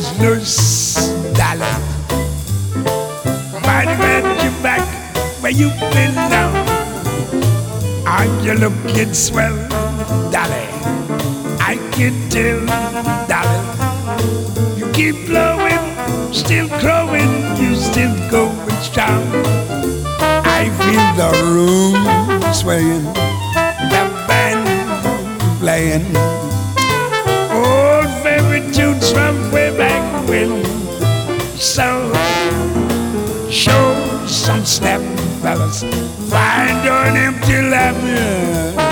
nurse, darling. Mighty glad you're back where you belong. Are you looking swell, darling? I can tell, darling. You keep blowing, still growing, you still going strong. I feel the room swaying, the band playing old favorite tunes from way back when. So show some snap, fellas. Find an empty lap.